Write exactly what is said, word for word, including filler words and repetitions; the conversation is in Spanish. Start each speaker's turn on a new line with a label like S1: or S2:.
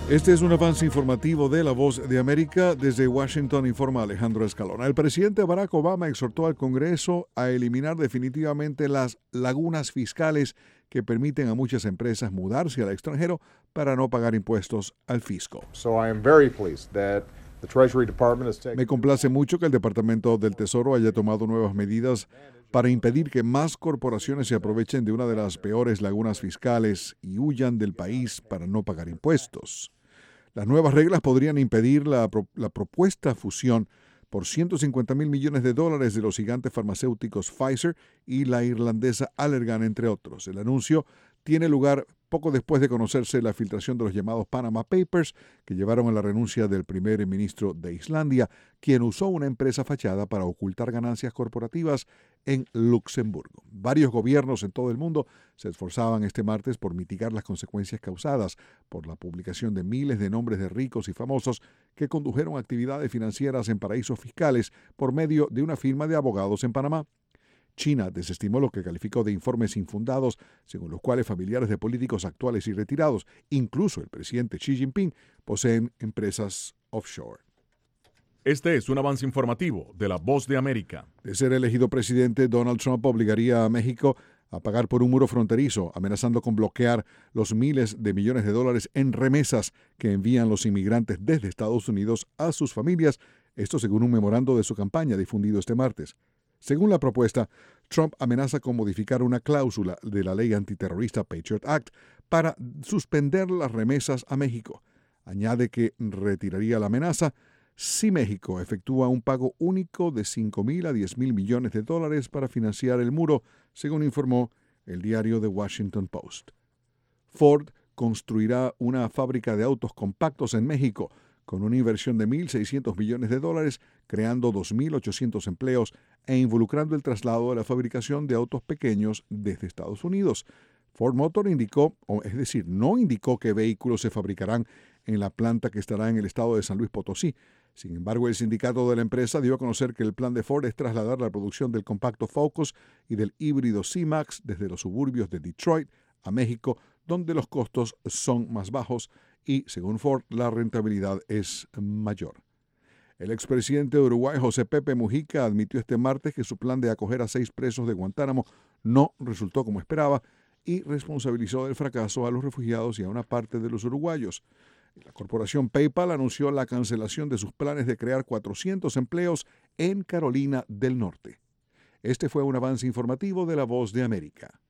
S1: Este es un avance informativo de La Voz de América. Desde Washington informa Alejandro Escalona. El presidente Barack Obama exhortó al Congreso a eliminar definitivamente las lagunas fiscales que permiten a muchas empresas mudarse al extranjero para no pagar impuestos al fisco.
S2: So I am very pleased that the Treasury Department has taken...
S1: Me complace mucho que el Departamento del Tesoro haya tomado nuevas medidas para impedir que más corporaciones se aprovechen de una de las peores lagunas fiscales y huyan del país para no pagar impuestos. Las nuevas reglas podrían impedir la, pro, la propuesta fusión por ciento cincuenta mil millones de dólares de los gigantes farmacéuticos Pfizer y la irlandesa Allergan, entre otros. El anuncio tiene lugar poco después de conocerse la filtración de los llamados Panama Papers, que llevaron a la renuncia del primer ministro de Islandia, quien usó una empresa fachada para ocultar ganancias corporativas en Luxemburgo. Varios gobiernos en todo el mundo se esforzaban este martes por mitigar las consecuencias causadas por la publicación de miles de nombres de ricos y famosos que condujeron actividades financieras en paraísos fiscales por medio de una firma de abogados en Panamá. China desestimó lo que calificó de informes infundados, según los cuales familiares de políticos actuales y retirados, incluso el presidente Xi Jinping, poseen empresas offshore.
S3: Este es un avance informativo de La Voz de América.
S1: De ser elegido presidente, Donald Trump obligaría a México a pagar por un muro fronterizo, amenazando con bloquear los miles de millones de dólares en remesas que envían los inmigrantes desde Estados Unidos a sus familias, esto según un memorando de su campaña difundido este martes. Según la propuesta, Trump amenaza con modificar una cláusula de la ley antiterrorista Patriot Act para suspender las remesas a México. Añade que retiraría la amenaza si México efectúa un pago único de cinco mil a diez mil millones de dólares para financiar el muro, según informó el diario The Washington Post. Ford construirá una fábrica de autos compactos en México con una inversión de mil seiscientos millones de dólares, creando dos mil ochocientos empleos e involucrando el traslado de la fabricación de autos pequeños desde Estados Unidos. Ford Motor indicó, o es decir, no indicó qué vehículos se fabricarán en la planta que estará en el estado de San Luis Potosí. Sin embargo, el sindicato de la empresa dio a conocer que el plan de Ford es trasladar la producción del compacto Focus y del híbrido C-Max desde los suburbios de Detroit a México, donde los costos son más bajos y, según Ford, la rentabilidad es mayor. El expresidente de Uruguay, José Pepe Mujica, admitió este martes que su plan de acoger a seis presos de Guantánamo no resultó como esperaba y responsabilizó del fracaso a los refugiados y a una parte de los uruguayos. La corporación PayPal anunció la cancelación de sus planes de crear cuatrocientos empleos en Carolina del Norte. Este fue un avance informativo de La Voz de América.